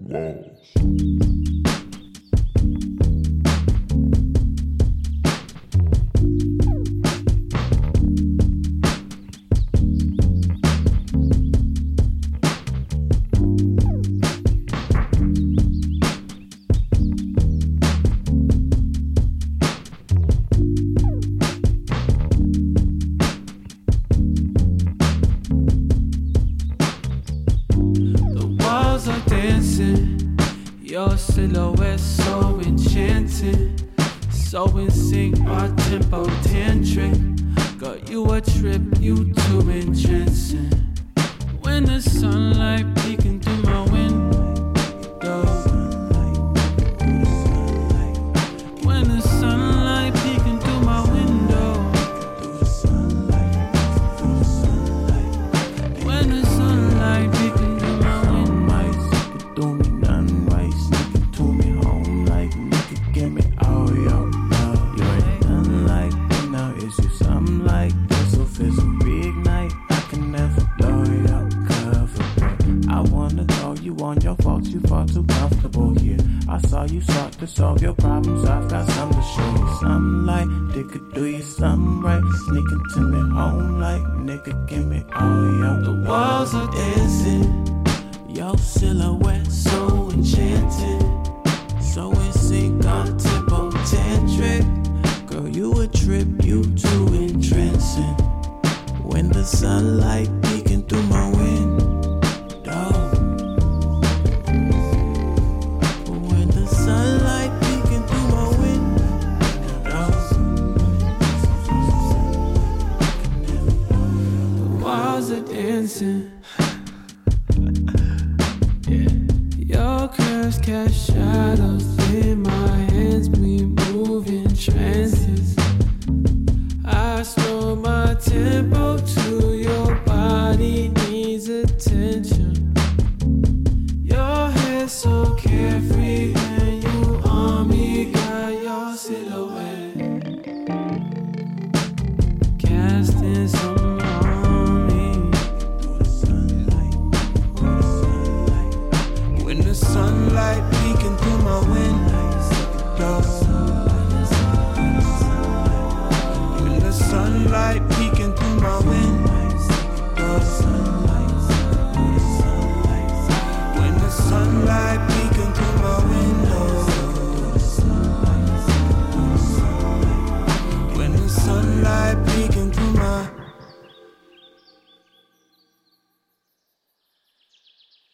Your silhouette so enchanting, so in sync, our tempo tantric. Got you a trip, you too entrancing. When the sunlight peeking through my window, when the sunlight peeking through my window, when the sunlight peeking through my window, do me nothing right, sneaking to me home like nigga, give me all your love. You ain't nothing like me now, is you something like this? So if it's a big night, I can never blow your cover. I wanna throw you on your faults, you far too comfortable here. I saw you sought to solve your problems, I've got something to show you. Something like, nigga, do you something right, sneaking to me home like nigga, give me all your the walls are dancing. Your silhouette so enchanting, so in sync, on tempo tantric. Girl, you a trip, you too entrancing. When the sunlight peeking through my window, when the sunlight peeking through my window, the walls are dancing. Your curves cast shadows in my hands, we move in trances. I slow my tempo to your body needs attention. Your hair so carefree,